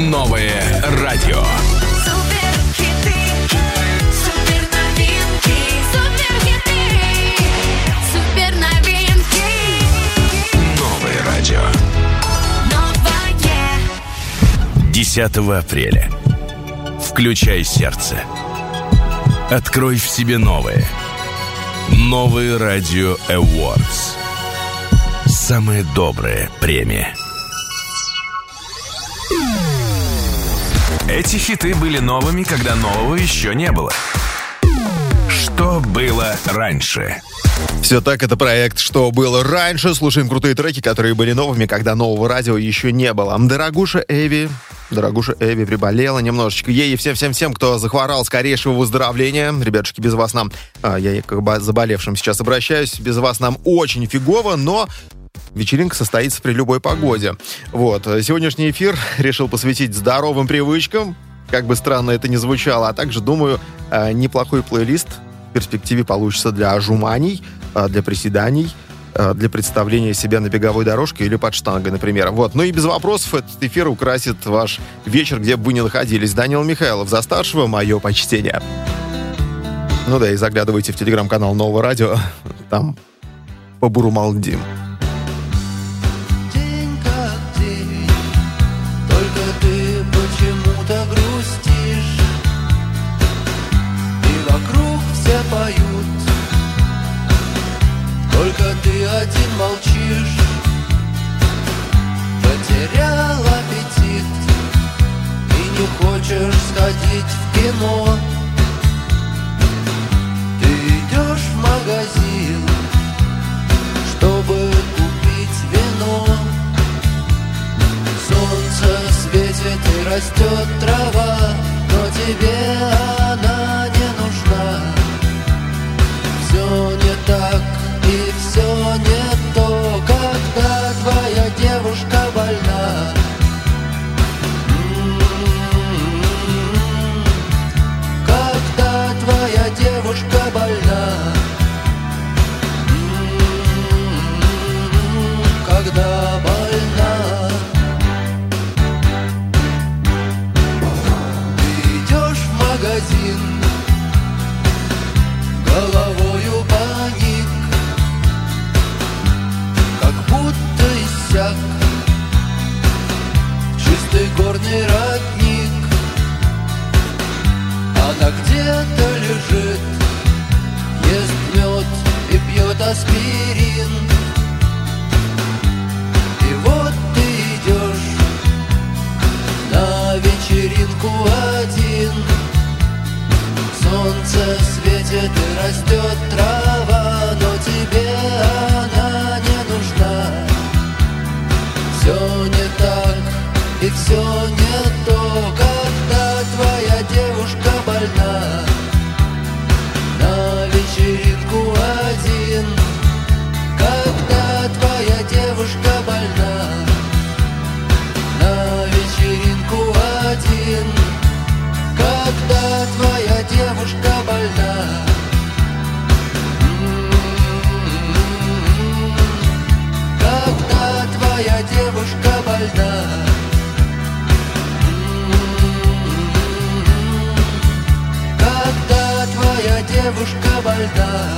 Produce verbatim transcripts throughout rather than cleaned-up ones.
Новое радио. Новое радио. десятого апреля. Включай сердце. Открой в себе новое. Новые радио Awards. Самая добрая премия. Эти хиты были новыми, когда нового еще не было. Что было раньше? Все так, это проект «Что было раньше». Слушаем крутые треки, которые были новыми, когда нового радио еще не было. Дорогуша Эви, дорогуша Эви приболела немножечко. Ей и всем-всем-всем, кто захворал, скорейшего выздоровления. Ребятушки, без вас нам... А, я как бы заболевшим сейчас обращаюсь. Без вас нам очень фигово, но... вечеринка состоится при любой погоде. Вот. Сегодняшний эфир решил посвятить здоровым привычкам. Как бы странно это ни звучало. А также, думаю, неплохой плейлист в перспективе получится для отжиманий, для приседаний, для представления себя на беговой дорожке или под штангой, например. Вот. Ну и без вопросов этот эфир украсит ваш вечер, где бы вы ни находились. Данил Михайлов за старшего, мое почтение. Ну да, и заглядывайте в телеграм-канал Нового радио. Там побурумалдим. Поют, только ты один молчишь. Потерял аппетит и не хочешь сходить в кино. Ты идешь в магазин, чтобы купить вино. Солнце светит и растет трава, но тебе она не нужна. Все не так и все не то, когда твоя девушка больна. М-м-м, когда твоя девушка больна. М-м-м, когда больна. Ты идешь в магазин, головою паник, как будто иссяк чистый горный родник. Она где-то лежит, ест мед и пьет аспирин. И вот ты идешь на вечеринку один. Солнце светит и растет трава, но тебе она не нужна. Все не так и все не то, когда твоя девушка больна. На вечеринку один, когда твоя девушка больна. На вечеринку один, когда твоя девушка больна. М-м-м, когда твоя девушка больна. М-м-м, когда твоя девушка больна.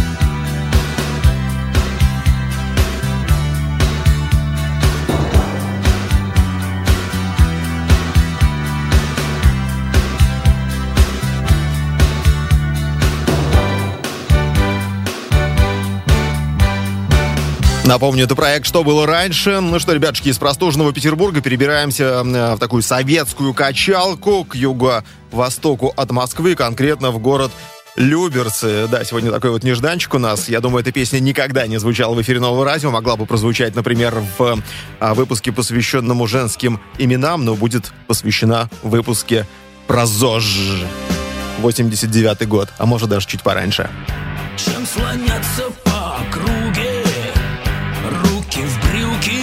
Напомню, это проект «Что было раньше». Ну что, ребятушки, из простуженного Петербурга перебираемся в такую советскую качалку к юго-востоку от Москвы, конкретно в город Люберцы. Да, сегодня такой вот нежданчик у нас. Я думаю, эта песня никогда не звучала в эфире Нового радио. Могла бы прозвучать, например, в выпуске, посвященному женским именам, но будет посвящена в выпуске про ЗОЖ. восемьдесят девятый год, а может даже чуть пораньше. Чем слоняться по округе, руки в брюки,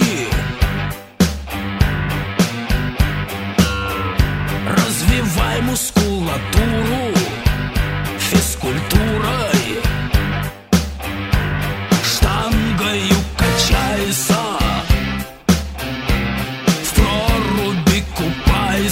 развивай мускулатуру физкультурой, штангою качайся, в проруби купайся.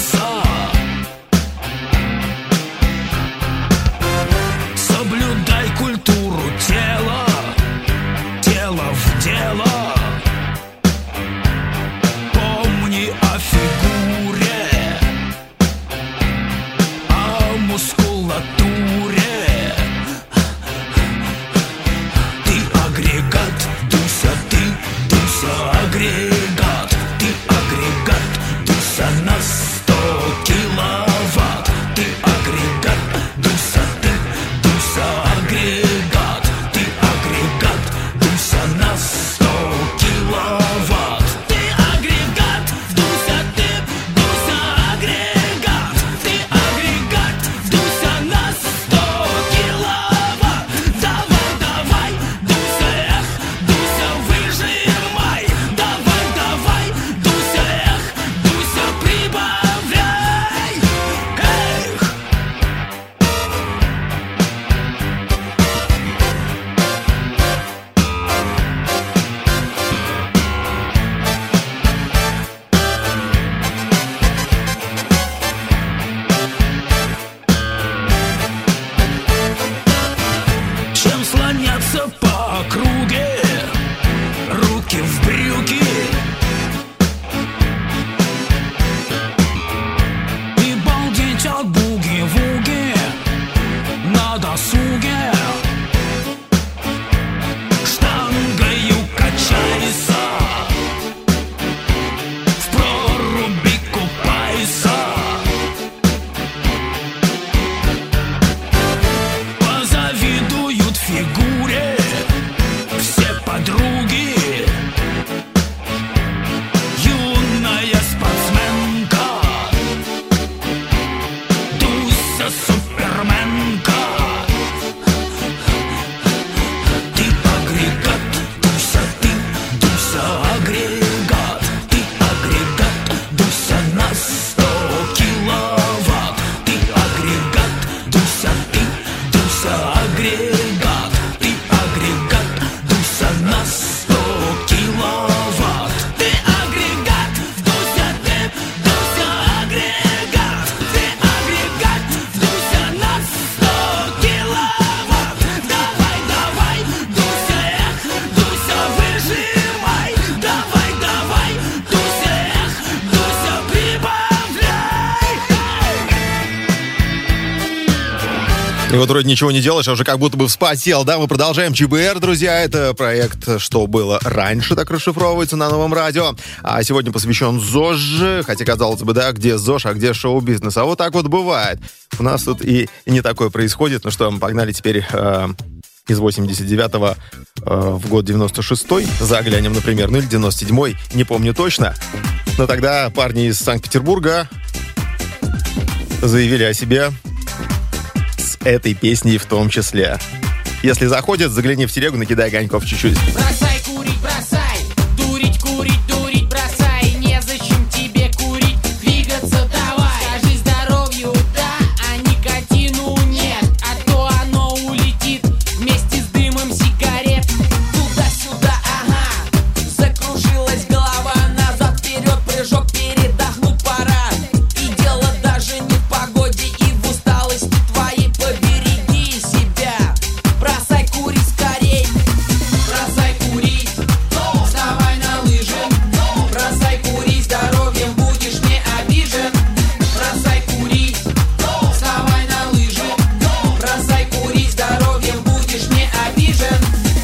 И вот вроде ничего не делаешь, а уже как будто бы вспотел, да? Мы продолжаем ЧБР, друзья. Это проект «Что было раньше», так расшифровывается на Новом радио. А сегодня посвящен ЗОЖ. Хотя, казалось бы, да, где ЗОЖ, а где шоу-бизнес. А вот так вот бывает. У нас тут и не такое происходит. Ну что, мы погнали теперь э, из восемьдесят девятого э, в год девяносто шестой. Заглянем, например, ну или девяносто седьмой, не помню точно. Но тогда парни из Санкт-Петербурга заявили о себе этой песней в том числе. Если заходит, загляни в телегу, накидай огоньков чуть-чуть. Бросай курить, бросай, дурить, курить, дурить, бросай. Незачем тебе курить, двигаться давай. Скажи здоровью да, а никотину нет. А то оно улетит вместе с дымом сигарет. Туда-сюда, ага, закружилась голова. Назад, вперед, прыжок, передохнуть пора. И дело даже не в погоде и в усталости твоей. Побереги себя, бросай курить скорей. Бросай курить, вставай на лыжи. Бросай курить, здоровьем будешь не обижен. Бросай курить, вставай на лыжи. Бросай курить, здоровьем будешь не обижен.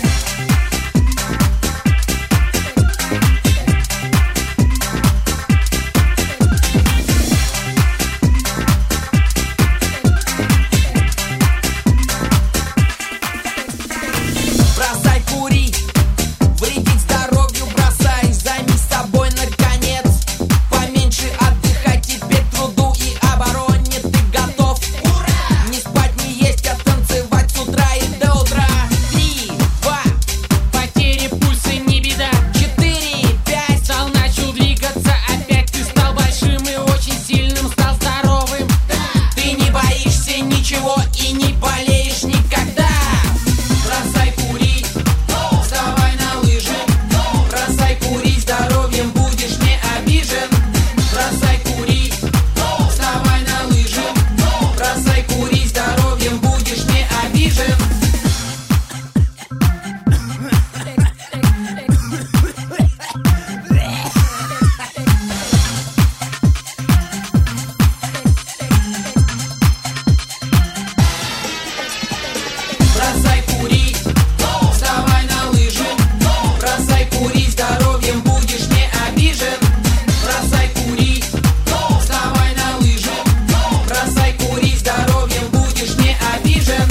Бросай курить, вредить здоровью бросай. Займись собой наконец, поменьше отдыхай. Теперь труду и обороне ты готов. Ура! Не спать, не есть, а танцевать с утра и до утра. Три, два, потери пульса не беда. Четыре, пять, стал, начал двигаться опять. Ты стал большим и очень сильным, стал здоровым. Ты не боишься ничего и не болеешь никогда. Бросай курить, вставай на лыжи. Бросай курить, здоровьем будешь не обижен. Бросай курить, вставай на лыжи. Бросай курить, здоровьем будешь не обижен. Бросай курить, вставай на лыжи. Бросай курить, здоровьем будешь не обижен. Бросай курить, вставай на лыжи. Бросай курить, здоровьем будешь не обижен.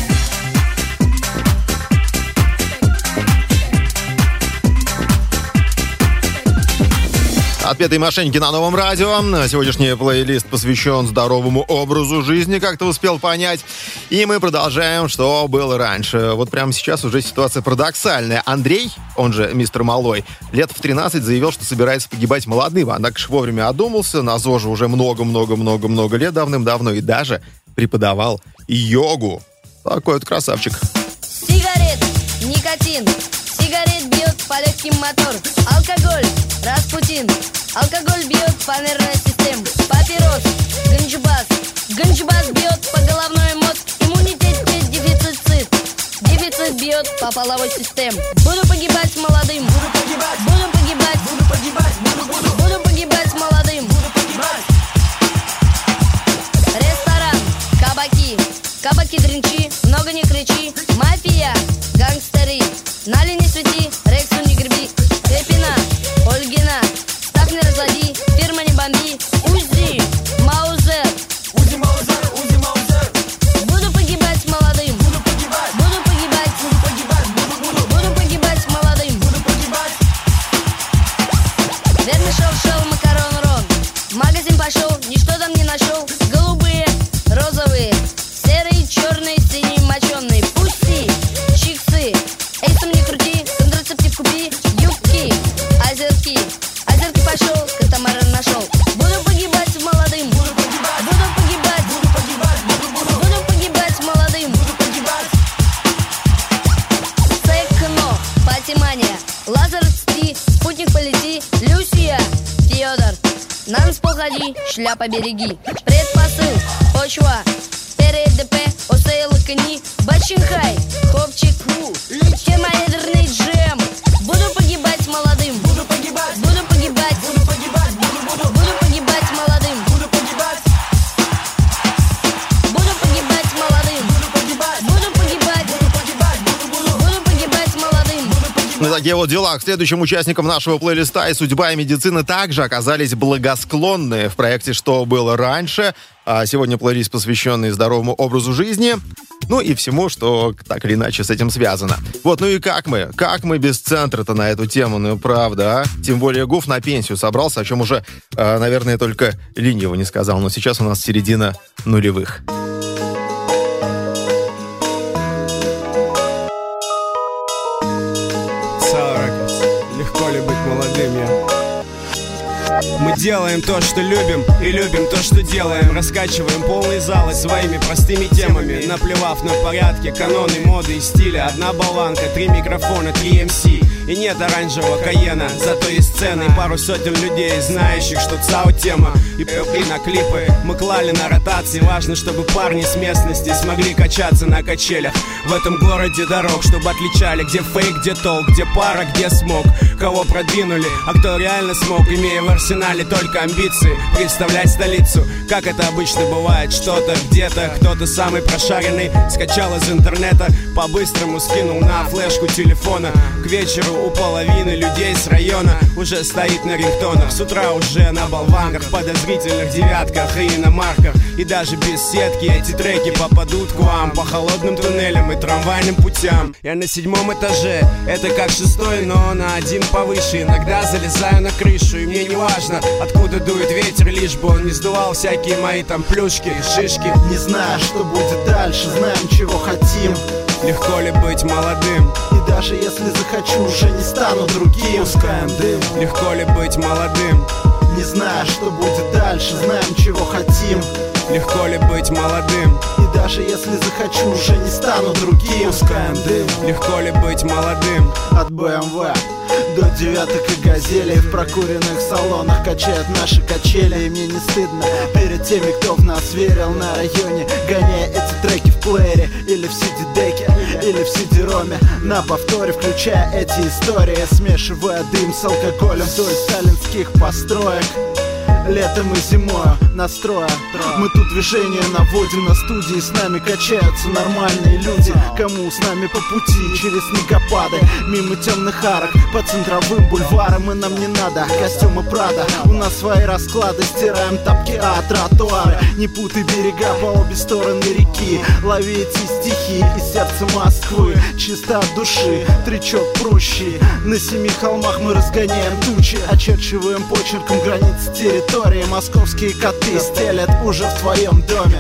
Отпетые мошенники на Новом радио. Сегодняшний плейлист посвящен здоровому образу жизни, как ты успел понять. И мы продолжаем, что было раньше. Вот прямо сейчас уже ситуация парадоксальная. Андрей, он же мистер Малой, лет в тринадцать заявил, что собирается погибать молодым. Однако ж вовремя одумался. На ЗОЖе уже много-много-много-много лет давным-давно. И даже преподавал йогу. Такой вот красавчик. Сигарет, никотин, сигарет бьет по легким мотор. Алкоголь, Распутин, алкоголь бьет по нервной системе. Папирос, ганджбас, ганджбас бьет по головной мозг. Иммунитет, дефицит, дефицит бьет по половой системе. Буду погибать молодым, буду погибать, буду погибать, буду погибать, буду, буду, буду погибать молодым, буду погибать. Ресторан, кабаки, кабаки дринчи, много не кричи. Мафия, гангстеры, нали не свети, Рексу не греби. Пепина, Ольгина, ставь не разлади, фирма не бомби. Узи, Маузер, Узи Маузер, Узи Маузер. Буду погибать молодым, буду погибать, буду погибать, буду погибать, буду, буду, буду погибать молодым, буду погибать. Вермишел, шел, макарон, рон. В магазин пошел, ничто там не нашел. Голубые, розовые, серые, черные, синие, моченые. Пусти, чиксы, эйсом не крути, контрацептив купи. Юбки, озерки, озерки пошел, катамаран нашел. Буду погибать молодым, буду погибать, буду погибать, буду погибать, буду, буду, буду погибать молодым, буду погибать. Секно, патимания, лазер цти, спутник полети. Люсия, Федор, нанспол ходи, шляпа береги. Предпосыл, почва, ТРДП, осей лакани. Бачинхай, хопчик, термоядерный джем. Буду погибать молодым, буду погибать, буду погибать, буду погибать, буду, буду, буду погибать молодым, буду погибать, буду погибать молодым, буду На такие вот дела к следующим участникам нашего плейлиста и судьба и медицина также оказались благосклонны в проекте «Что было раньше». А сегодня плейлист, посвященный здоровому образу жизни, ну и всему, что так или иначе с этим связано. Вот, ну и как мы? Как мы без центра-то на эту тему? Ну, правда, а? Тем более Гуф на пенсию собрался, о чем уже, э, наверное, только лениво не сказал. Но сейчас у нас середина нулевых. Легко ли быть молодым, я? Мы делаем то, что любим, и любим то, что делаем. Раскачиваем полные залы своими простыми темами, наплевав на порядки, каноны, моды и стиля. Одна болванка, три микрофона, три эм си. И нет оранжевого Каена, зато есть сцены и пару сотен людей, знающих, что ЦАО тема. И пёкли на клипы мы клали на ротации. Важно, чтобы парни с местности смогли качаться на качелях в этом городе дорог, чтобы отличали, где фейк, где толк, где пара, где смог. Кого продвинули, а кто реально смог, имея в арсенале только амбиции представлять столицу. Как это обычно бывает, что-то где-то кто-то самый прошаренный скачал из интернета, по-быстрому скинул на флешку телефона. К вечеру у половины людей с района уже стоит на рингтонах. С утра уже на болванках, подозрительных девятках и иномарках. И даже без сетки эти треки попадут к вам по холодным туннелям и трамвайным путям. Я на седьмом этаже, это как шестой, но на один повыше. Иногда залезаю на крышу, и мне не важно, откуда дует ветер, лишь бы он не сдувал всякие мои там плюшки и шишки. Не знаю, что будет дальше, знаем, чего хотим. Легко ли быть молодым? И даже если захочу, уже не стану другим. Пускаем дым. Легко ли быть молодым? Не знаю, что будет дальше, знаем, чего хотим. Lегко ли быть молодым? И даже если захочу, уже не стану другим. Пускаем дым. Легко ли быть молодым? От бэ эм вэ до девяток и газелей в прокуренных салонах качают наши качели. И мне не стыдно перед теми, кто в нас верил на районе, гоняя эти треки в плеере или в си ди-деке, или в си ди-роме, на повторе включая эти истории, смешивая дым с алкоголем вдоль сталинских построек. Летом и зимою настроя мы тут движение наводим на студии. С нами качаются нормальные люди, кому с нами по пути через снегопады, мимо темных арок, по центровым бульварам. И нам не надо костюмы Прада, у нас свои расклады, стираем тапки, а тротуары. Не путай берега по обе стороны реки, лови эти стихи из сердца Москвы. Чисто от души, тречок прущий, на семи холмах мы разгоняем тучи, очерчиваем почерком границы территории. Московские коты стелят уже в твоем доме.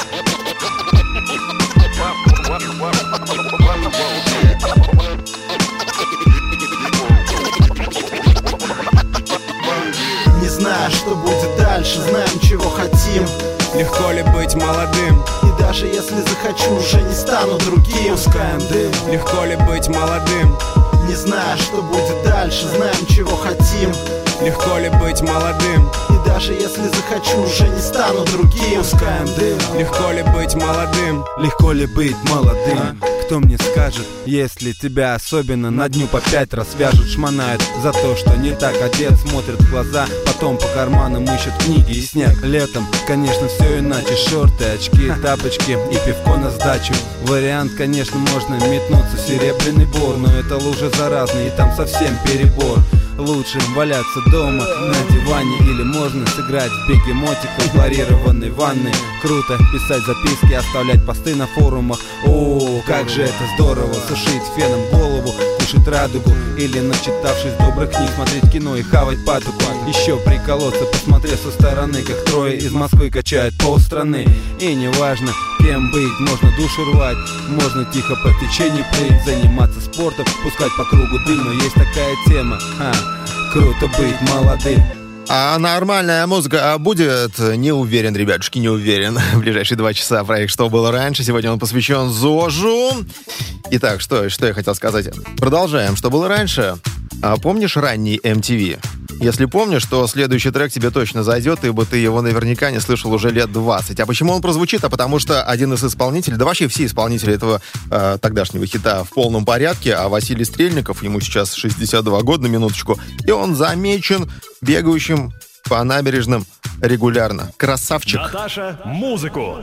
Не знаю, что будет дальше, знаем, чего хотим. Легко ли быть молодым? И даже если захочу, уже не стану другим. Пускаем дым. Легко ли быть молодым? Не знаю, что будет дальше, знаем, чего хотим. Легко ли быть молодым? И даже если захочу, уже не стану другим. Пускаем дым. Легко ли быть молодым? Легко ли быть молодым? Кто мне скажет, если тебя особенно на дню по пять раз свяжут, шмонают за то, что не так одет, смотрят в глаза, потом по карманам ищут книги и снег. Летом, конечно, все иначе, шорты, очки, тапочки и пивко на сдачу. Вариант, конечно, можно метнуться в Серебряный Бор, но это лужа заразная и там совсем перебор. Лучше валяться дома на диване, или можно сыграть в бегемотик в хлорированной ванной. Круто писать записки, оставлять посты на форумах. О, как же это здорово, сушить феном голову, кушать радугу, или, начитавшись добрых книг, смотреть кино и хавать патоку. Еще приколоться, посмотреть со стороны, как трое из Москвы качают полстраны. И неважно, кем быть, можно душу рвать, можно тихо по течению плыть, заниматься спортом, пускать по кругу дым. Но есть такая тема, а, круто быть молодым. А нормальная музыка будет? Не уверен, ребятушки, не уверен. В ближайшие два часа проект «Что было раньше». Сегодня он посвящен ЗОЖу. Итак, что, что я хотел сказать. Продолжаем. Что было раньше? А помнишь ранний эм ти ви? Если помнишь, то следующий трек тебе точно зайдет, ибо ты его наверняка не слышал уже лет двадцать. А почему он прозвучит? А потому что один из исполнителей, да вообще все исполнители этого э, тогдашнего хита в полном порядке, а Василий Стрельников, ему сейчас шестьдесят два года, на минуточку, и он замечен бегающим по набережным регулярно. Красавчик. Наташа, музыку!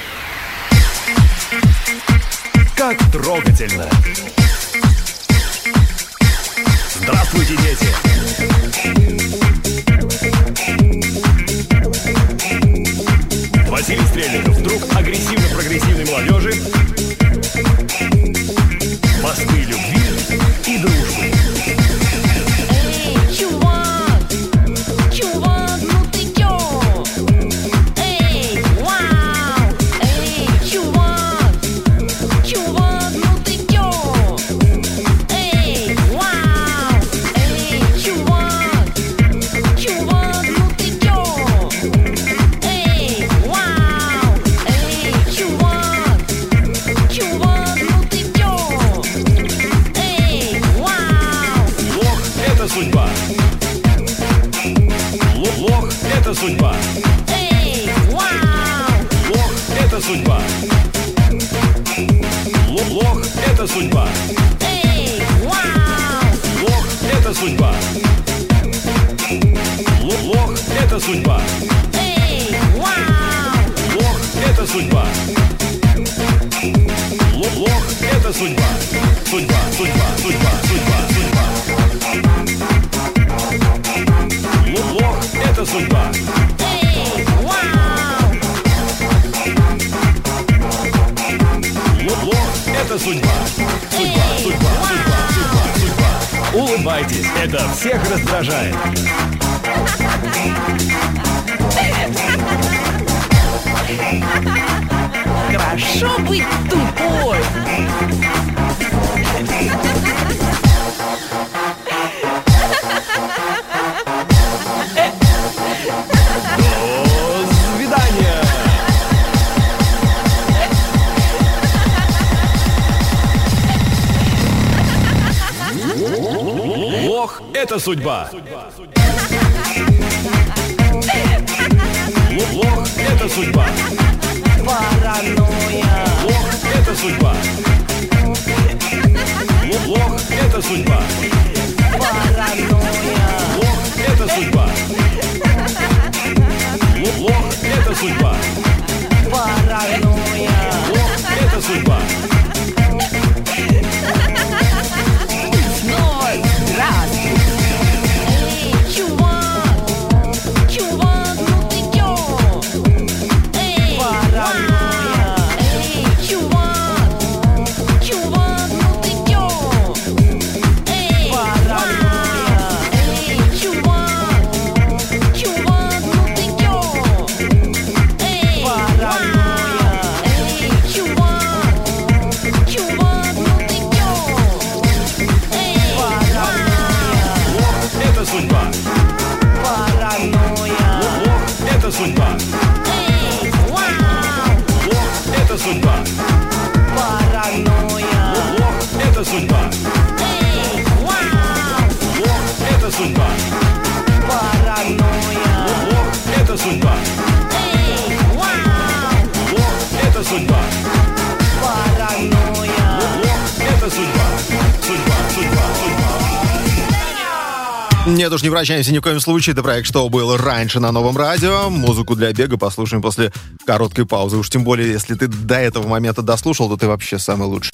Как трогательно! судьба. Эй, вау! Лох — это судьба. Лох, лох — это судьба. Эй, вау! Лох — это судьба. Лох, лох — это судьба. Эй, вау! Лох — это судьба. Лох, лох — это судьба. Судьба, судьба, судьба, судьба, судьба. Лох, лох — это судьба. Эй, вау! Лох, лох — это судьба. Судьба, судьба, судьба, судьба, судьба. Улыбайтесь, это всех раздражает. Хорошо быть тупой! До свидания. Лох — это судьба. Лох, лох — это судьба. Паранойя! Лох — это судьба. Лох, лох — это судьба. Паранойя! Лох — это судьба. Лох, лох — это судьба. Паранойя! Лох — это судьба. Ноль! Раз! Эй, чувак! Чувак, ну ты чё? Эй, паранойя! Эй, чувак! Чувак, ну ты чё? Эй, паранойя! Эй, чувак! Чувак, ну ты чё? Эй, паранойя! Эй, чувак! Чувак, ну ты чё? Эй, паранойя! Лох — это судьба. Паранойя! Лох — это судьба. Эй, вау! Лох — это судьба. Паранойя! Лох — это судьба. Эй, вау! Лох — это судьба. Паранойя! Лох — это судьба. Эй, вау! Лох — это судьба. Паранойя! Лох — это судьба. Судьба, судьба, судьба. Нет уж, не вращаемся ни в коем случае. Это проект «Что было раньше» на Новом радио. Музыку для бега послушаем после короткой паузы. Уж тем более, если ты до этого момента дослушал, то ты вообще самый лучший.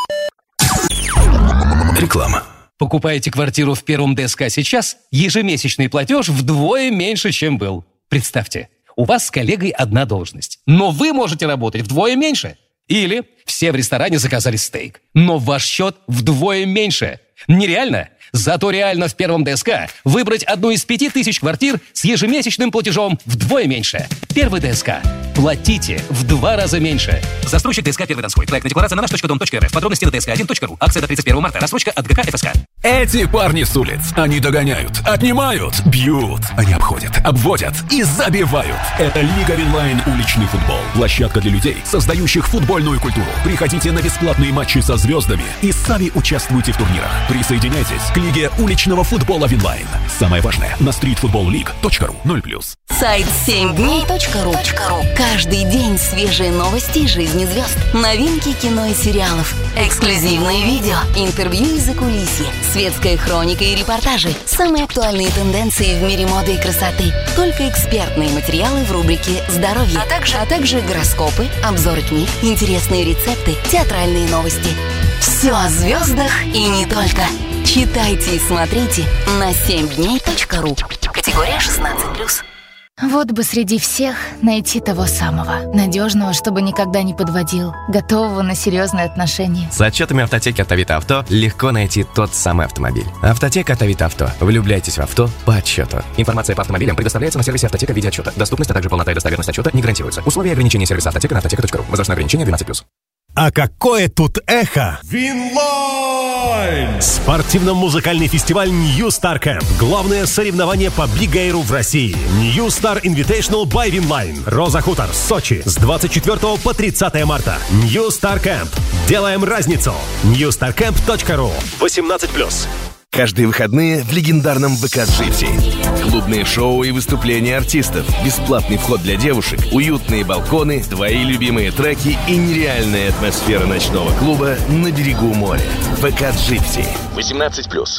Реклама. Покупаете квартиру в первом ДСК сейчас, ежемесячный платеж вдвое меньше, чем был. Представьте, у вас с коллегой одна должность, но вы можете работать вдвое меньше. Или все в ресторане заказали стейк, но ваш счет вдвое меньше. Нереально? Зато реально в первом ДСК выбрать одну из пяти тысяч квартир с ежемесячным платежом вдвое меньше. Первый ДСК. Платите в два раза меньше. Застройщик ДСК «Первый Донской». Проектная декларация на наш точка дом точка эр эф. Подробности на дск один точка ру. Акция до тридцать первого марта. Рассрочка от ГК ФСК. Эти парни с улиц. Они догоняют, отнимают, бьют. Они обходят, обводят и забивают. Это Лига Винлайн уличный футбол. Площадка для людей, создающих футбольную культуру. Приходите на бесплатные матчи со звездами и сами участвуйте в турнирах. Присоединяйтесь к Лиге уличного футбола Винлайн. Самое важное на стрит футбол лиг точка ру. ноль плюс. Сайт семь дней точка ру. Каждый день свежие новости из жизни звезд. Новинки кино и сериалов. Эксклюзивные видео. Интервью из закулисья. Светская хроника и репортажи. Самые актуальные тенденции в мире моды и красоты. Только экспертные материалы в рубрике «Здоровье». А также, а также гороскопы, обзоры книг, интересные рецепты, театральные новости. Все о звездах и не только. Читайте и смотрите на семь дней точка ру. Категория шестнадцать плюс. Вот бы среди всех найти того самого. Надежного, чтобы никогда не подводил. Готового на серьезные отношения. С отчетами автотеки от Авито Авто легко найти тот самый автомобиль. Автотека от Авито Авто. Влюбляйтесь в авто по отчету. Информация по автомобилям предоставляется на сервисе Автотека в виде отчета. Доступность, а также полнота и достоверность отчета не гарантируются. Условия и ограничения сервиса Автотека на автотека точка ру. Возрастное ограничение двенадцать плюс. А какое тут эхо! Винлайн! Спортивно-музыкальный фестиваль New Star Camp. Главное соревнование по биг-эйру в России. New Star Invitational by Винлайн. Роза Хутор, Сочи. С двадцать четвёртого по тридцатое марта. New Star Camp. Делаем разницу. нью стар кэмп точка ру. восемнадцать плюс. Каждые выходные в легендарном вэ ка Gypsy. Клубные шоу и выступления артистов, бесплатный вход для девушек, уютные балконы, твои любимые треки и нереальная атмосфера ночного клуба на берегу моря. вэ ка Gypsy. восемнадцать плюс.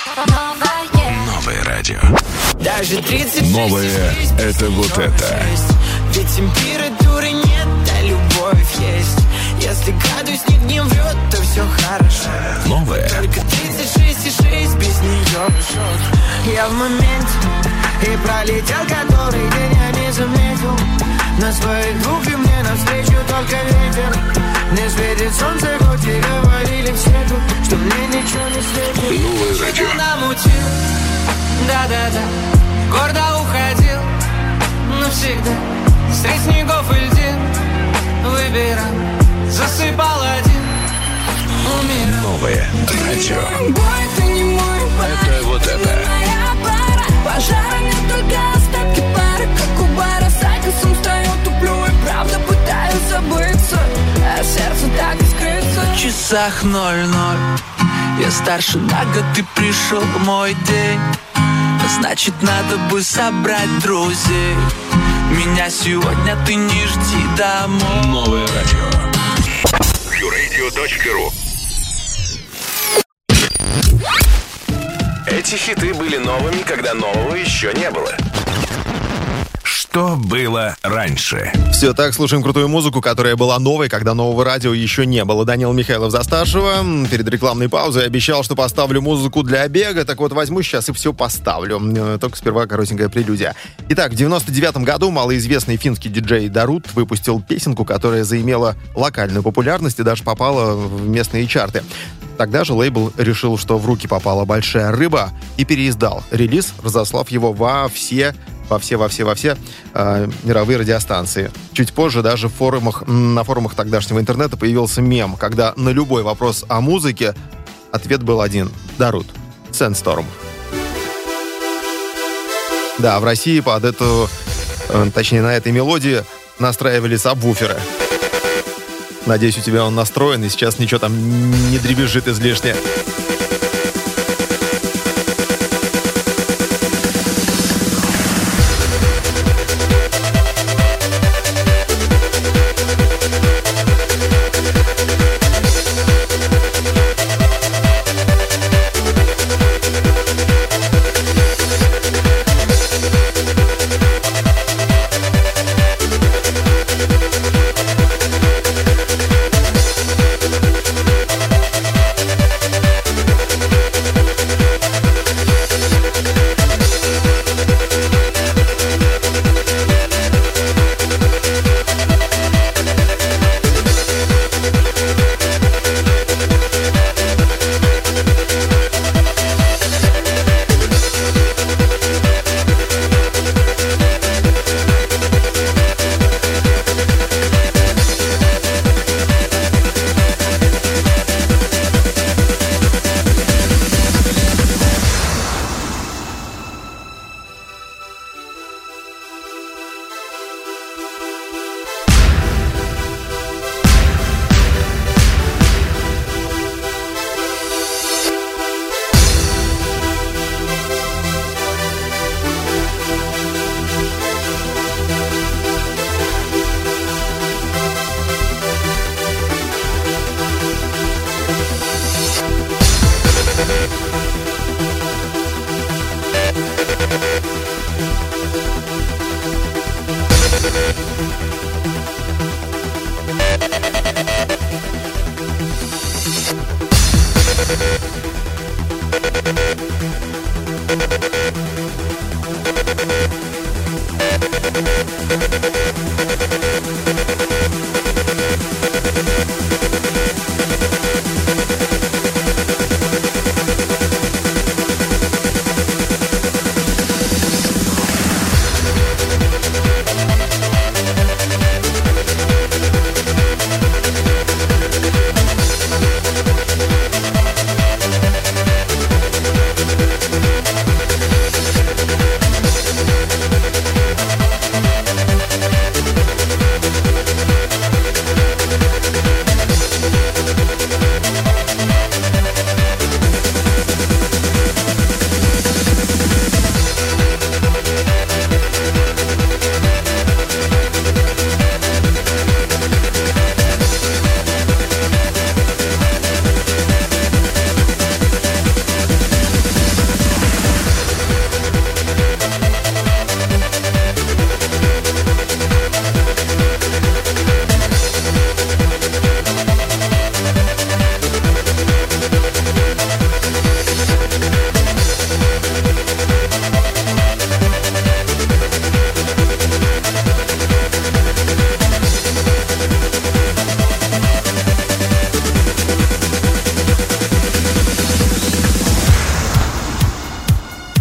Новое радио. Даже тридцать Новое — это вот это. Ведь температуры нет, а любовь есть. Если градусник не врет, то все хорошо. Новое. Только тридцать шесть и шесть без нее. Я в моменте и пролетел, который день я не заметил. На своих двух и мне навстречу только ветер. Не светит солнце, хоть и говорили все тут, что мне ничего не светит. Новое радио. Намутил, да-да-да, гордо уходил навсегда. Средь снегов и льдин выбирал, засыпал один, умирал. Новое радио. Бой, ты не мой пара, это вот это. моя пара. Пожара нет, только остатки пары. Как у бара с Адисом стою, туплю и правда пытаюсь забыться, а сердце так и скрыться. На часах ноль-ноль, я старше на год, ты пришел в мой день. Значит, надо бы собрать друзей. Меня сегодня ты не жди домой. Новое радио. ю радио точка ру. Эти хиты были новыми, когда нового еще не было. Что было раньше? Все так, слушаем крутую музыку, которая была новой, когда нового радио еще не было. Данил Михайлов за старшего. Перед рекламной паузой обещал, что поставлю музыку для бега. Так вот, возьму сейчас и все поставлю. Только сперва коротенькая прелюдия. Итак, в девяносто девятом году малоизвестный финский диджей Дарут выпустил песенку, которая заимела локальную популярность и даже попала в местные чарты. Тогда же лейбл решил, что в руки попала большая рыба, и переиздал релиз, разослав его во все во все, во все, во все э, мировые радиостанции. Чуть позже даже в форумах, на форумах тогдашнего интернета появился мем, когда на любой вопрос о музыке ответ был один. Дарут. Sandstorm. Да, в России под эту, э, точнее, на этой мелодии настраивали сабвуферы. Надеюсь, у тебя он настроен, и сейчас ничего там не дребезжит излишне.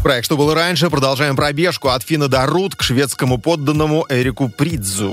Проект «Что было раньше». Продолжаем пробежку от Финна до Рут к шведскому подданному Эрику Придзу.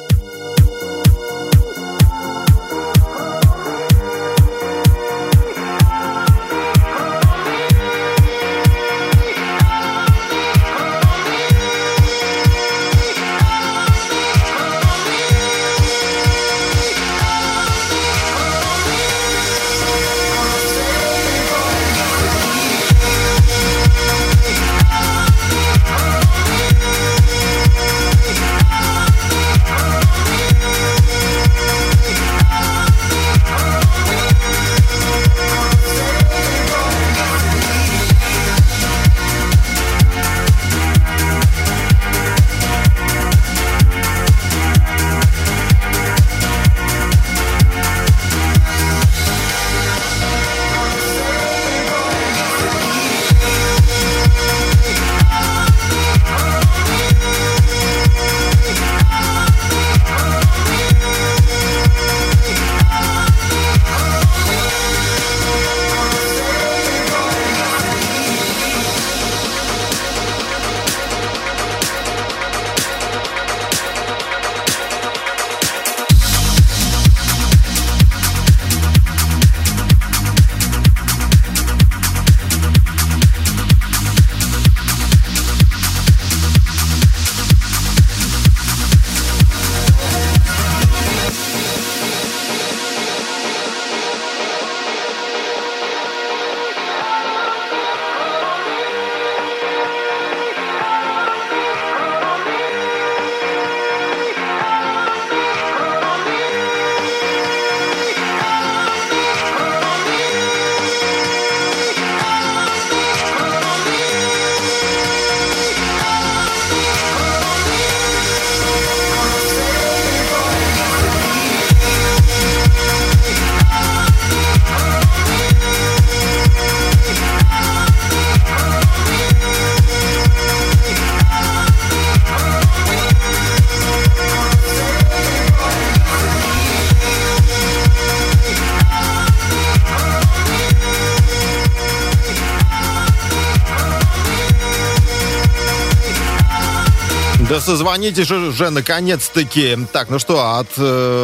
Да созвонитесь же, уже наконец-таки. Так, ну что, от,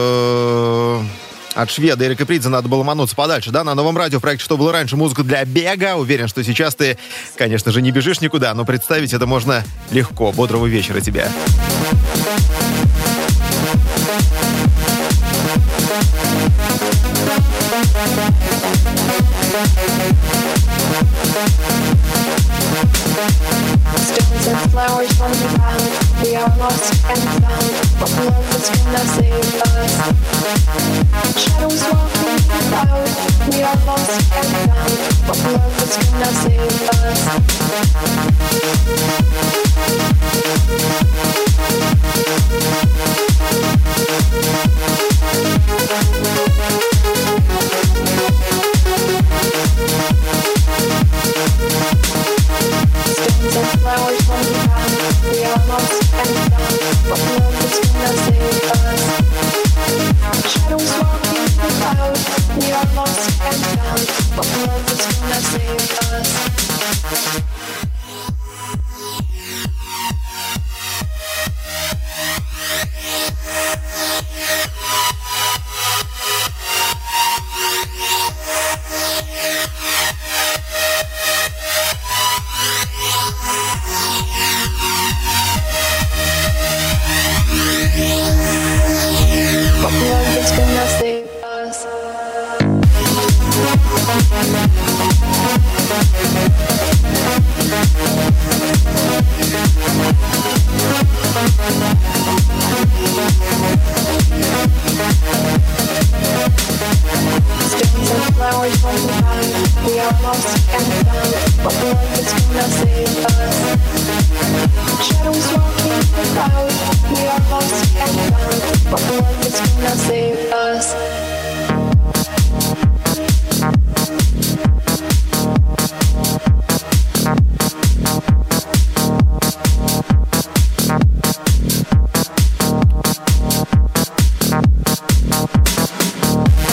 э, от шведа Эрика Придза надо было мануться подальше, да? На Новом радио в проекте «Что было раньше» музыка для бега. Уверен, что сейчас ты, конечно же, не бежишь никуда, но представить это можно легко. Бодрого вечера тебе. Stones and flowers from the ground, we are lost and found. What love is gonna save us? Shadows walking about, we are lost and found. What love is gonna save us? Stones and flowers from the ground, we are lost and found. What love is gonna save us? Shadows walking about, we are lost and found. What love is gonna save us? What love is gonna save us? Stones and flowers from the ground, we are lost and found. What love is gonna save us? Shadows walking about, we are lost and found. What love is gonna save us?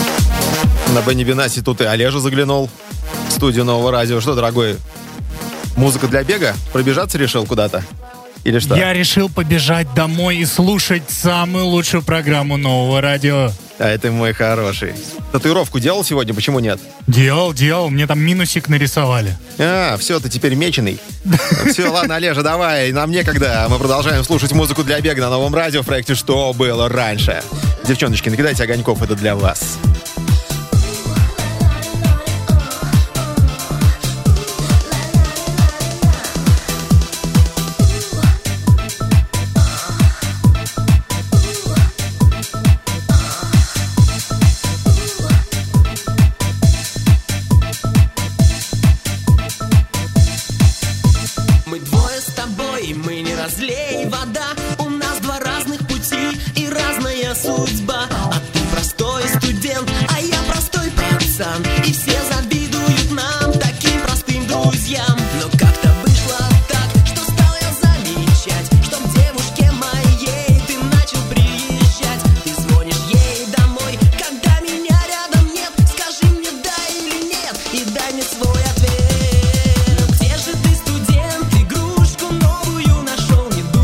На Бенни Бенаси тут и Олежа заглянул в студию Нового радио. Что, дорогой, Музыка для бега? Пробежаться решил куда-то? Или что? Я решил побежать домой и слушать самую лучшую программу нового радио. А это мой хороший. Татуировку делал сегодня, почему нет? Делал, делал, мне там минусик нарисовали. А, все, ты теперь меченый. Все, ладно, Олежа, давай, нам некогда. Мы продолжаем слушать музыку для бега на новом радио в проекте «Что было раньше». Девчоночки, накидайте огоньков, это для вас. Разлей вода, у нас два разных пути и разная судьба. А ты простой студент, а я простой пацан, и все завидуют нам, таким простым друзьям. Но как-то вышло так, что стал я замечать, что к девушке моей ты начал приезжать. Ты звонишь ей домой, когда меня рядом нет. Скажи мне да или нет, и дай мне свой ответ. Ну где же ты, студент, игрушку новую нашел?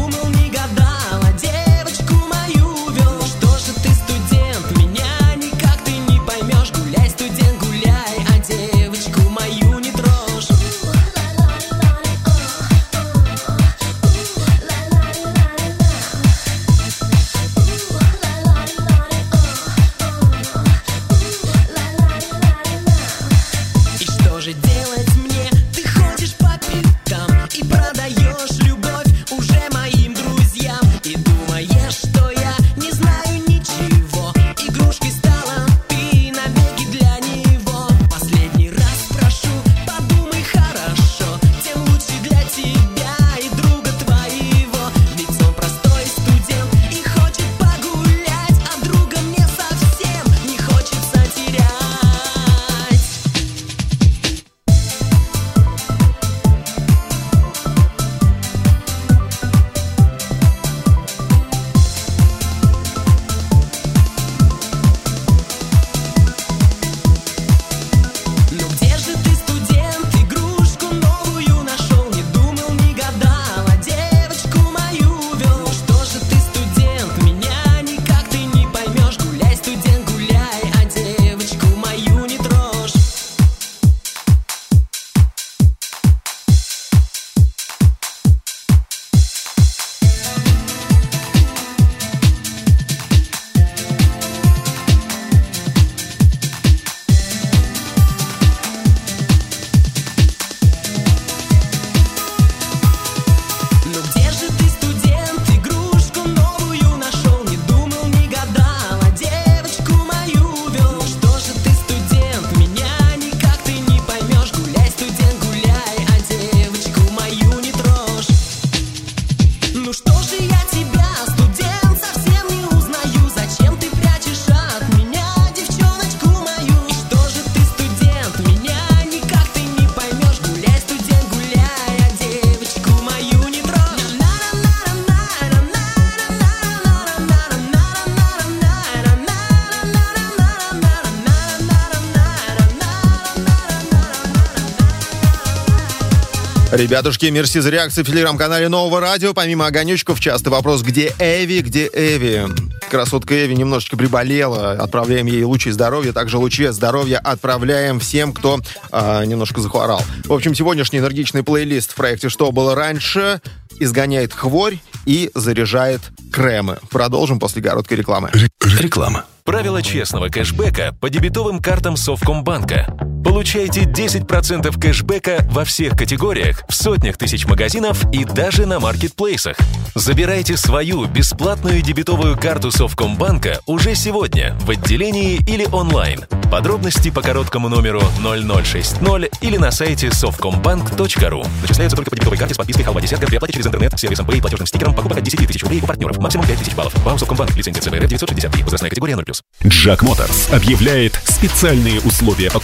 Ребятушки, мерси за реакцию в телеграм-канале Нового радио. Помимо огонечков, частый вопрос: где Эви, где Эви? Красотка Эви немножечко приболела. Отправляем ей лучи здоровья. Также лучи здоровья отправляем всем, кто а, немножко захворал. В общем, сегодняшний энергичный плейлист в проекте «Что было раньше» изгоняет хворь и заряжает кремы. Продолжим после короткой рекламы. Реклама. Правила честного кэшбэка по дебетовым картам Совкомбанка. Получайте десять процентов кэшбэка во всех категориях, в сотнях тысяч магазинов и даже на маркетплейсах. Забирайте свою бесплатную дебетовую карту Совкомбанка уже сегодня в отделении или онлайн. Подробности по короткому номеру ноль ноль шесть ноль или на сайте совкомбанк точка ру. Начисляются только по дебетовой карте с подпиской халва десятка при оплате через интернет, сервисом Pay, платежным стикером, покупок от десять тысяч рублей у партнеров. Максимум пять тысяч баллов. ВАУ Совкомбанк. Лицензия ЦБРФ девятьсот шестьдесят три. Возрастная категория ноль плюс. Джак Моторс объявляет специальные условия покупки на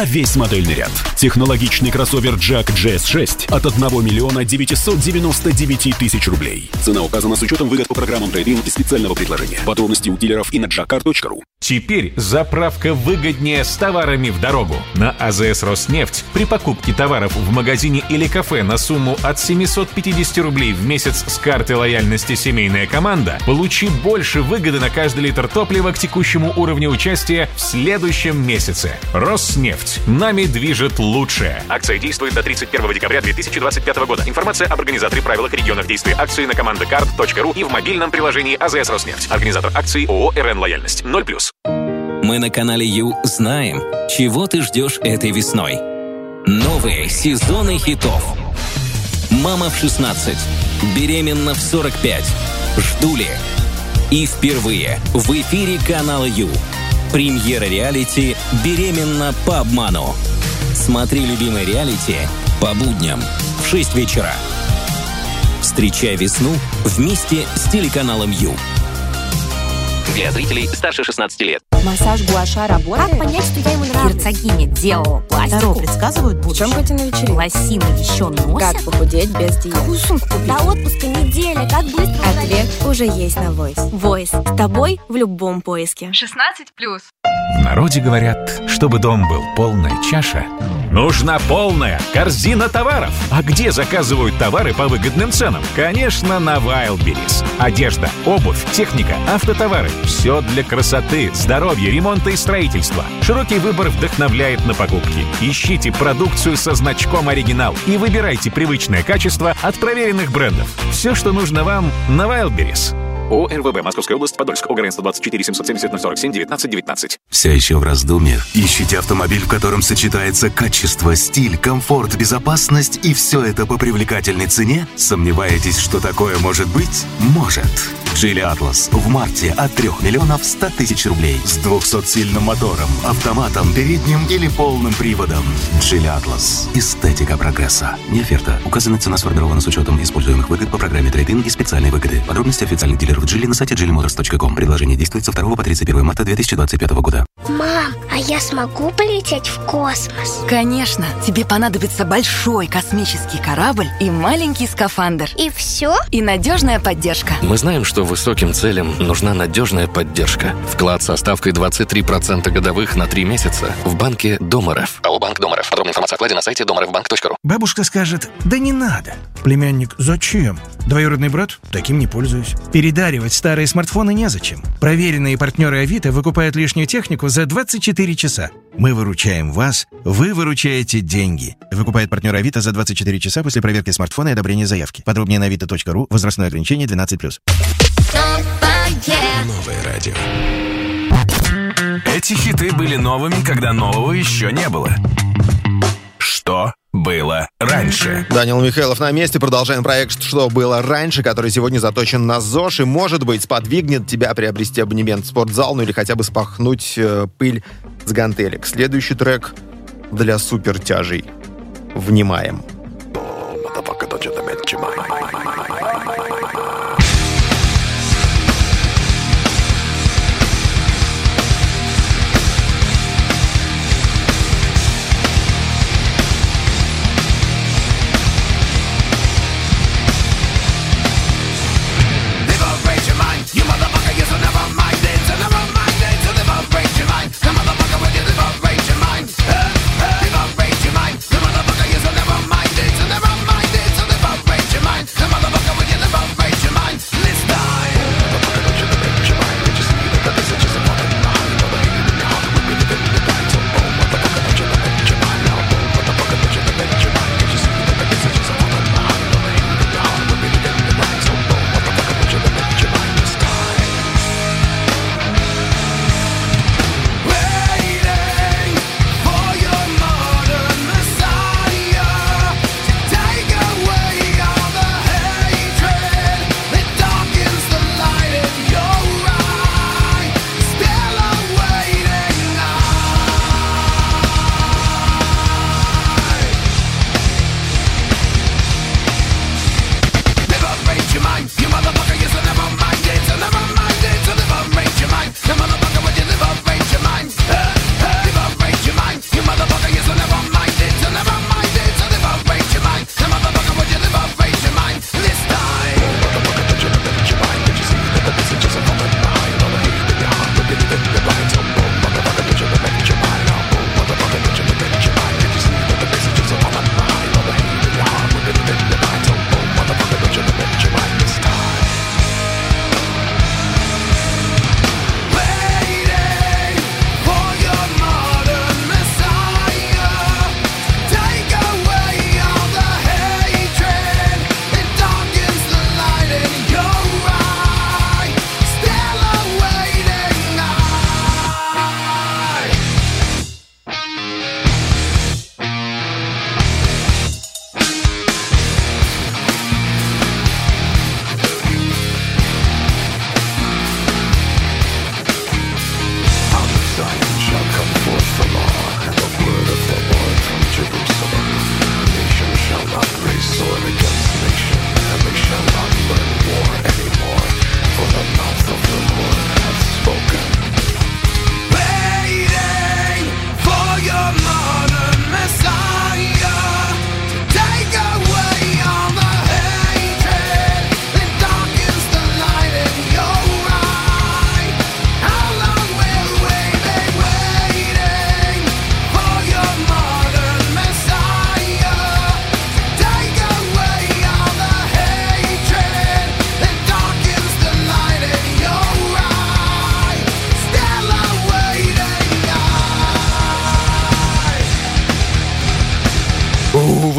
на весь модельный ряд. Технологичный кроссовер Jack джей эс шесть от одного миллиона девятисот девяноста девяти тысяч рублей. Цена указана с учетом выгод по программам трейд-ин и специального предложения. Подробности у дилеров и на джакар точка ру. Теперь заправка выгоднее с товарами в дорогу. На АЗС «Роснефть» при покупке товаров в магазине или кафе на сумму от семисот пятидесяти рублей в месяц с карты лояльности «Семейная команда» получи больше выгоды на каждый литр топлива к текущему уровню участия в следующем месяце. «Роснефть». Нами движет лучшее. Акция действует до тридцать первого декабря две тысячи двадцать пятого года. Информация об организаторе, правилах и регионах действия акции на командакарт точка ру и в мобильном приложении АЗС «Роснефть». Организатор акции ООО «РН Лояльность». ноль плюс. Мы на канале Ю знаем, чего ты ждешь этой весной. Новые сезоны хитов. «Мама в шестнадцать», «Беременна в сорок пять», «Жду ли?» И впервые в эфире канала Ю. Премьера реалити «Беременна по обману». Смотри любимое реалити по будням в шесть вечера. Встречай весну вместе с телеканалом Ю. Для зрителей старше шестнадцати лет. Массаж гуаша работает? Как понять, что я ему нравлюсь? Герцогиня делала пластику. Таро предсказывают будущее. В чем пойти на вечеринку? Лосины еще носят? Как похудеть без диеты? Какую сумку купить? До отпуска неделя. Как быстро? Ответ уже есть на Voice. Voice. С тобой в любом поиске. шестнадцать плюс. В народе говорят, чтобы дом был полная чаша, нужна полная корзина товаров. А где заказывают товары по выгодным ценам? Конечно, на Wildberries. Одежда, обувь, техника, автотовары. Все для красоты, здоровья, ремонта и строительства. Широкий выбор вдохновляет на покупки. Ищите продукцию со значком «Оригинал» и выбирайте привычное качество от проверенных брендов. Все, что нужно вам, на Wildberries. ООО «РВБ», Московская область, Подольск, ОГРН сто двадцать четыре семьсот семьдесят ноль сорок семь девятнадцать девятнадцать. Все еще в раздумье? Ищите автомобиль, в котором сочетается качество, стиль, комфорт, безопасность и все это по привлекательной цене? Сомневаетесь, что такое может быть? Может. Geely Atlas в марте от трёх миллионов ста тысяч рублей с двухсотсильным мотором, автоматом, передним или полным приводом. Geely Atlas. Эстетика прогресса. Не оферта. Указанная цена сформирована с учетом используемых выгод по программе трейд-ин и специальной выгоды. Подробности официальных дилеров Geely на сайте джили моторс точка ком. Предложение действует со второго по тридцать первое марта две тысячи двадцать пятого года. Мам, а я смогу полететь в космос? Конечно. Тебе понадобится большой космический корабль и маленький скафандр. И все? И надежная поддержка. Мы знаем, что высоким целям нужна надежная поддержка. Вклад со ставкой двадцать три процента годовых на три месяца в банке Дом.РФ. АО «Банк Дом.РФ». Подробная информация о вкладе на сайте дом эр эф банк точка ру. Бабушка скажет: да не надо. Племянник: зачем? Двоюродный брат: таким не пользуюсь. Передаривать старые смартфоны незачем. Проверенные партнеры Авито выкупают лишнюю технику за двадцать четыре часа. Мы выручаем вас, вы выручаете деньги. Выкупает партнер Авито за двадцать четыре часа после проверки смартфона и одобрения заявки. Подробнее на авито точка ру. Возрастное ограничение двенадцать плюс. Новое радио. Эти хиты были новыми, когда нового еще не было. Что было раньше? Данил Михайлов на месте. Продолжаем проект «Что было раньше», который сегодня заточен на ЗОЖ и, может быть, сподвигнет тебя приобрести абонемент в спортзал, ну или хотя бы спахнуть э, пыль с гантелек. Следующий трек для супертяжей. Внимаем. Mind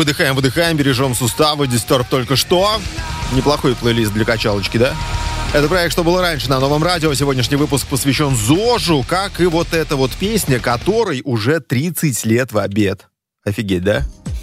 выдыхаем, выдыхаем, бережем суставы. Дисторб только что. Неплохой плейлист для качалочки, да? Это проект «Что было раньше» на Новом радио. Сегодняшний выпуск посвящен ЗОЖу, как и вот эта вот песня, которой уже тридцать лет в обед. Офигеть, да?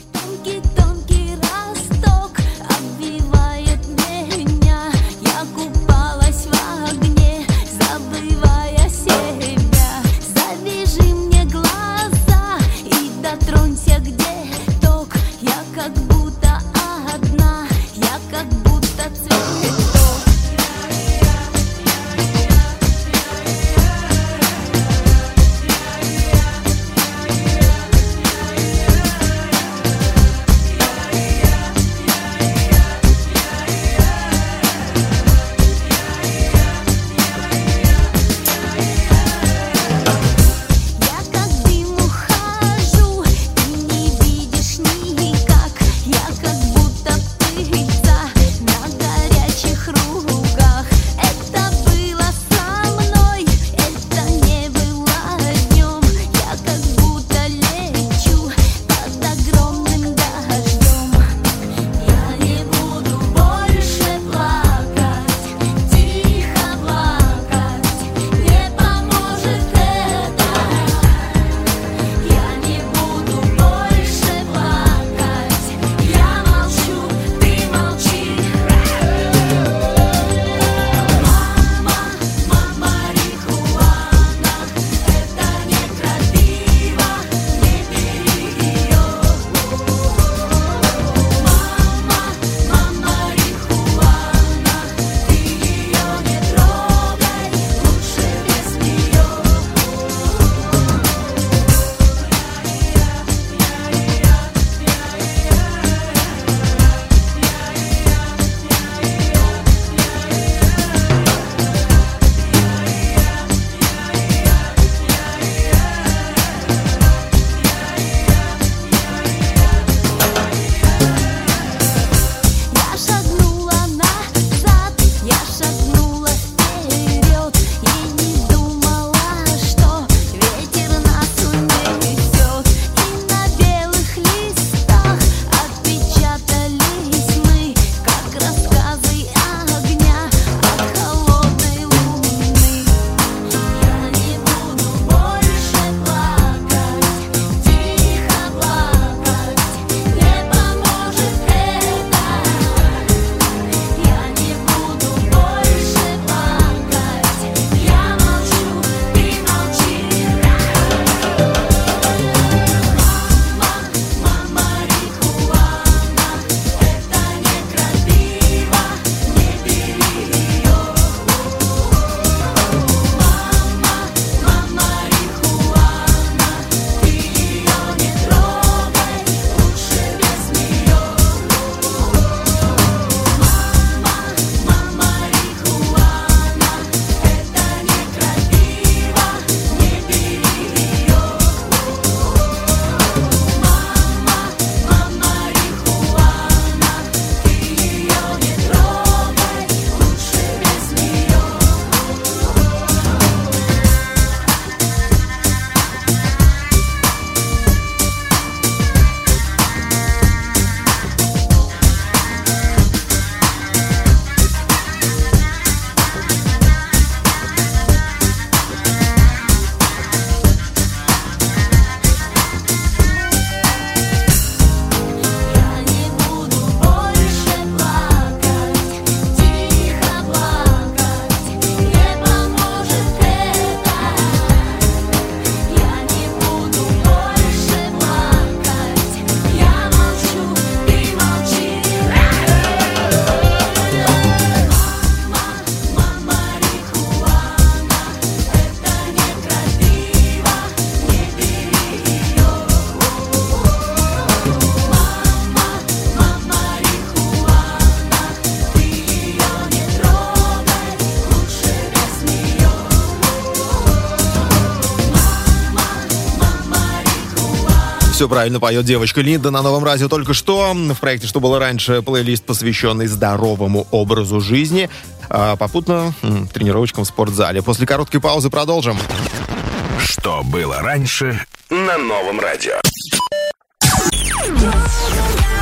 Все правильно поет девочка Линда на Новом радио только что. В проекте «Что было раньше» плейлист, посвященный здоровому образу жизни. А попутно м, тренировочкам в спортзале. После короткой паузы продолжим. Что было раньше на Новом радио.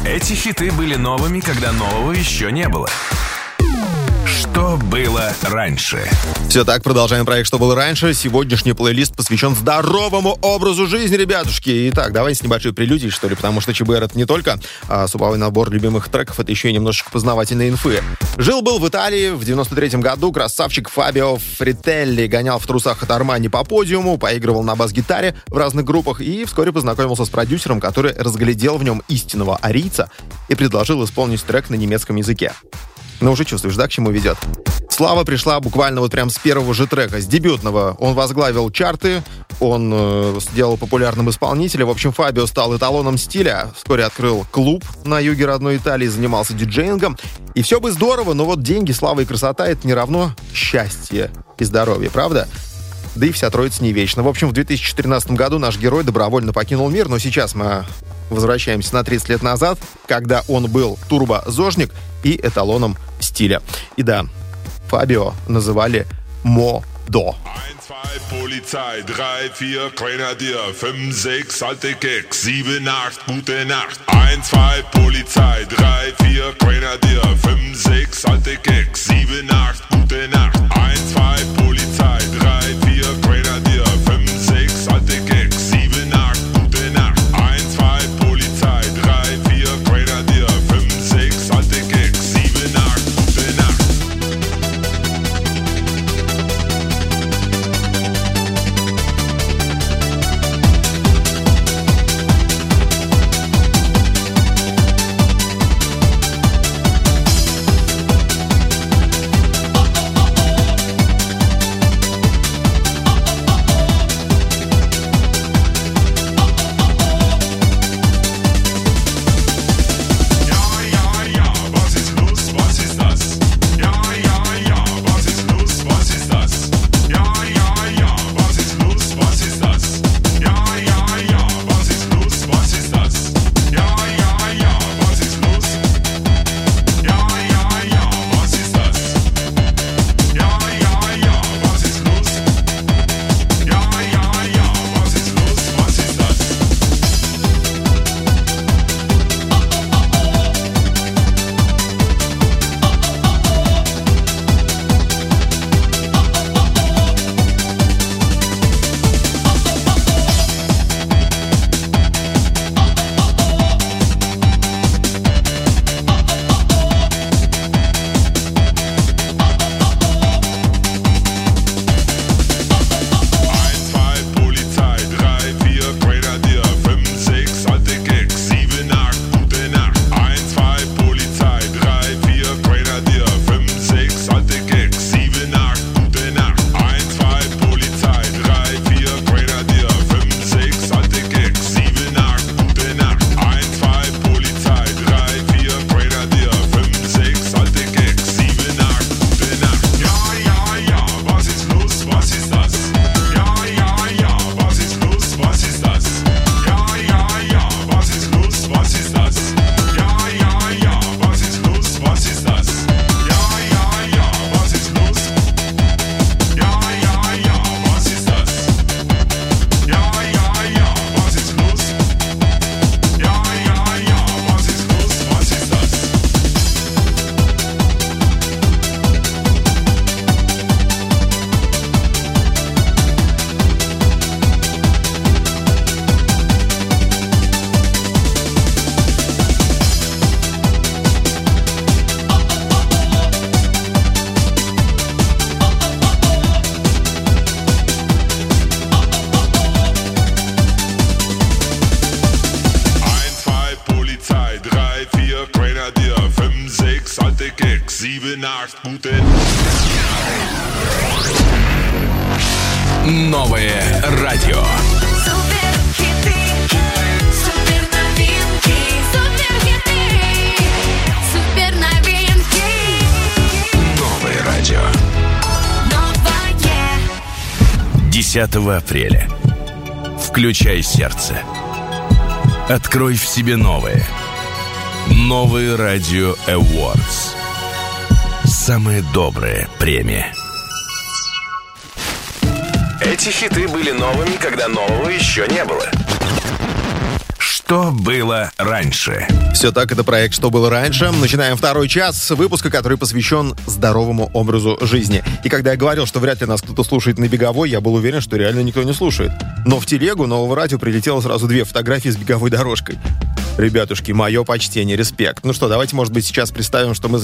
Эти хиты были новыми, когда нового еще не было. Что было раньше? Все так, продолжаем проект «Что было раньше». Сегодняшний плейлист посвящен здоровому образу жизни, ребятушки. Итак, давайте с небольшой прелюдией, что ли, потому что ЧБР — это не только а, суповой набор любимых треков, это еще и немножечко познавательной инфы. Жил-был в Италии в девяносто третьем году красавчик Фабио Фрителли. Гонял в трусах от Армани по подиуму, поигрывал на бас-гитаре в разных группах и вскоре познакомился с продюсером, который разглядел в нем истинного арийца и предложил исполнить трек на немецком языке. Ну, уже чувствуешь, да, к чему ведет? Слава пришла буквально вот прям с первого же трека, с дебютного. Он возглавил чарты, он э, сделал популярным исполнителя. В общем, Фабио стал эталоном стиля. Вскоре открыл клуб на юге родной Италии, занимался диджеингом. И все бы здорово, но вот деньги, слава и красота — это не равно счастье и здоровье, правда? Да и вся троица не вечна. В общем, в две тысячи тринадцатом году наш герой добровольно покинул мир, но сейчас мы возвращаемся на тридцать лет назад, когда он был турбозожник и эталоном стиля. И да, Фабио называли Модо. Polizei, drei, vier, Grenadier, fünf, sechs, alte Keks, sieben, acht, gute Nacht. Eins, zwei, Polizei, drei, vier, Grenadier, fünf, sechs, alte Keks, sieben, acht, gute Nacht. Eins, zwei, Polizei, drei, vier, Grenadier, fünf, sechs, alte Keks, sieben, acht, gute Nacht. Eins, zwei, Polizei, drei, vier, Grenadier, fünf, sechs, alte Keks, sieben, acht, gute Nacht. Новое радио. Новое радио. десятого апреля. Включай сердце. Открой в себе новое. Новый радио Awards. Самая добрая премия. Эти хиты были новыми, когда нового еще не было. Что было раньше? Все так, это проект «Что было раньше». Начинаем второй час выпуска, который посвящен здоровому образу жизни. И когда я говорил, что вряд ли нас кто-то слушает на беговой, я был уверен, что реально никто не слушает. Но в телегу Нового радио прилетело сразу две фотографии с беговой дорожкой. Ребятушки, мое почтение, респект. Ну что, давайте, может быть, сейчас представим, что мы